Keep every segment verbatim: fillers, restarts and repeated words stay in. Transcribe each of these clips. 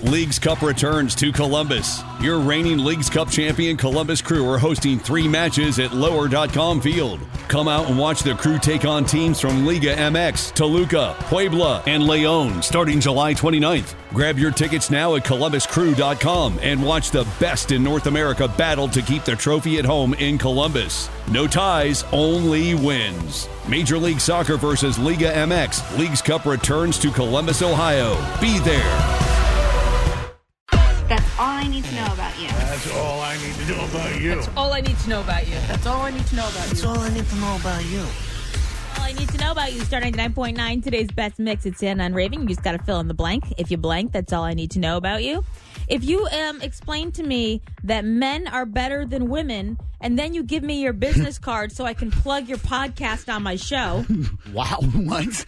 Leagues Cup returns to Columbus. Your reigning Leagues Cup champion Columbus Crew are hosting three matches at lower dot com Field. Come out and watch the Crew take on teams from Liga M X, Toluca, Puebla, and León starting July twenty-ninth. Grab your tickets now at columbus crew dot com and watch the best in North America battle to keep the trophy at home in Columbus. No ties, only wins. Major League Soccer versus Liga M X. Leagues Cup returns to Columbus, Ohio. Be there. That's all I need to know about you. That's all I need to know about you. That's all I need to know about you. That's all I need to know about That's you. all I need to know about you. All I need to know about you. Star ninety-nine point nine, today's best mix. It's Anna and Raven. You just got to fill in the blank. If you blank, that's all I need to know about you. If you um, explain to me that men are better than women, and then you give me your business card so I can plug your podcast on my show. Wow. What?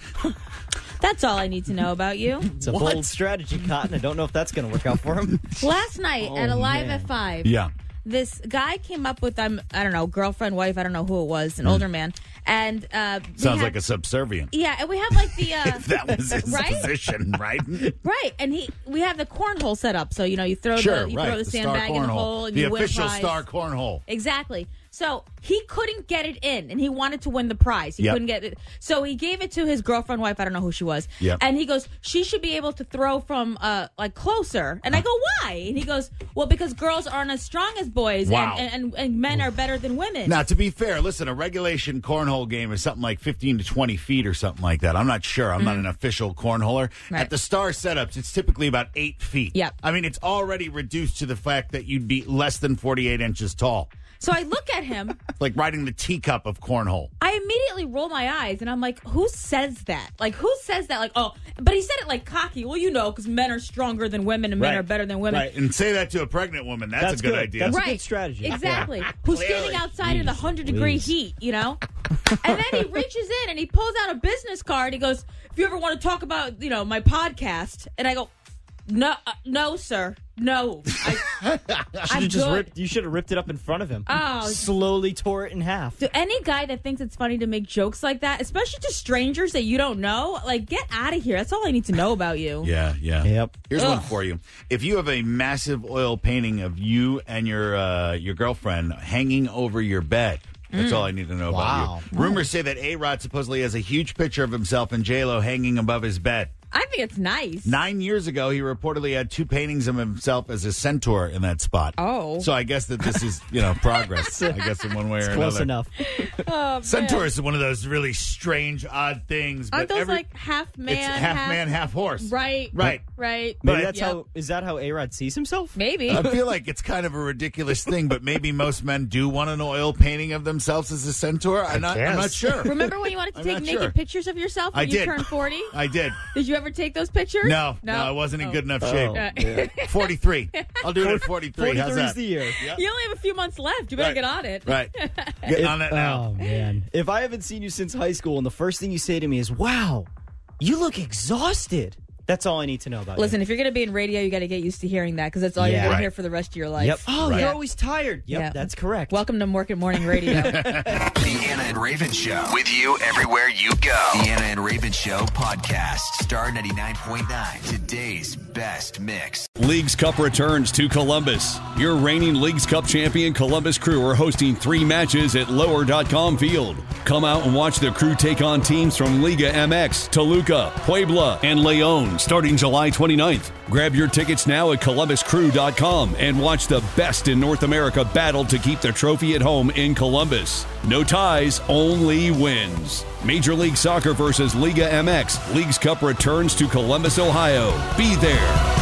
That's all I need to know about you. It's a What? bold strategy, Cotton. I don't know if that's going to work out for him. Last night Oh, at Alive man. at five, Yeah. this guy came up with, um, I don't know, girlfriend, wife, I don't know who it was, Hmm. an older man. And uh, they Sounds had- like a subservient. Yeah, and we have like the... Uh, If that was his right? position, right? Right, and he we have the cornhole set up, so you know you throw Sure, the you right. throw the, the star sandbag in the cornhole. hole and the you win a official prize. star cornhole. Exactly. So he couldn't get it in, and he wanted to win the prize. He Yep. couldn't get it, so he gave it to his girlfriend, wife. I don't know who she was. Yep. And he goes, she should be able to throw from uh like closer. And I go, why? And he goes, well, because girls aren't as strong as boys, Wow. and, and, and, and men are better than women. Now, to be fair, listen, a regulation cornhole game is something like fifteen to twenty feet or something like that. I'm not sure. I'm not an official cornholer. Right. At the star setups, it's typically about eight feet. Yep. I mean, it's already reduced to the fact that you'd be less than forty-eight inches tall. So I look at him. Like riding the teacup of cornhole. I immediately roll my eyes and I'm like, who says that? Like, who says that? Like, oh, but he said it like cocky. Well, you know, because men are stronger than women and men Right. are better than women. Right. And say that to a pregnant woman. That's, That's a good, good. idea. That's a Right. good strategy. Exactly. Yeah. Who's Clearly. standing outside in the one hundred degree Jeez. heat, you know? And then he reaches in and he pulls out a business card. He goes, if you ever want to talk about, you know, my podcast. And I go, no, uh, no, sir. No. I, I'm Should've just good. ripped, you should have ripped it up in front of him. Oh. Slowly tore it in half. To any guy that thinks it's funny to make jokes like that, especially to strangers that you don't know, like, get out of here. That's all I need to know about you. Yeah, yeah. Yep. Here's one Ugh. for you. If you have a massive oil painting of you and your uh, your girlfriend hanging over your bed, that's all I need to know Wow. about you. Rumors say that A-Rod supposedly has a huge picture of himself and J-Lo hanging above his bed. I think it's nice. Nine years ago, he reportedly had two paintings of himself as a centaur in that spot. Oh. So I guess that this is, you know, progress, I guess, in one way or Close another. enough. Oh, Centaur man. is one of those really strange, odd things. Aren't but those every, like half man, it's half, man, half horse. Right. Right. Right. Maybe But- that's Yep. how. Is that how A-Rod sees himself? Maybe. I feel like it's kind of a ridiculous thing, but maybe most men do want an oil painting of themselves as a centaur. I'm not, I'm not guess. sure. Remember when you wanted to I'm take not naked sure. pictures of yourself when I you did. turned forty? I did. Did you ever take those pictures? No, no, I wasn't in Oh. good enough Oh, shape. yeah. forty-three. I'll do it at forty-three. How's forty-three is that? the year. You only have a few months left. You better Right. get on it. Right. Getting on that now. Oh, man. If I haven't seen you since high school and the first thing you say to me is, wow, you look exhausted. That's all I need to know about Listen, if you're going to be in radio, you got to get used to hearing that because that's all Yeah. you're going Right. to hear for the rest of your you. life. Yep. Oh, Right. you're always tired. Yep, Yeah. that's correct. Welcome to Morgan Morning Radio. The Anna and Raven Show. With you everywhere you go. The Anna and Raven Show podcast. Star ninety-nine point nine. Today's best mix. Leagues Cup returns to Columbus. Your reigning Leagues Cup champion Columbus Crew are hosting three matches at lower dot com Field. Come out and watch the Crew take on teams from Liga M X, Toluca, Puebla, and León starting July twenty-ninth. Grab your tickets now at columbus crew dot com and watch the best in North America battle to keep the trophy at home in Columbus. No ties, only wins. Major League Soccer versus Liga M X. Leagues Cup returns to Columbus, Ohio. Be there.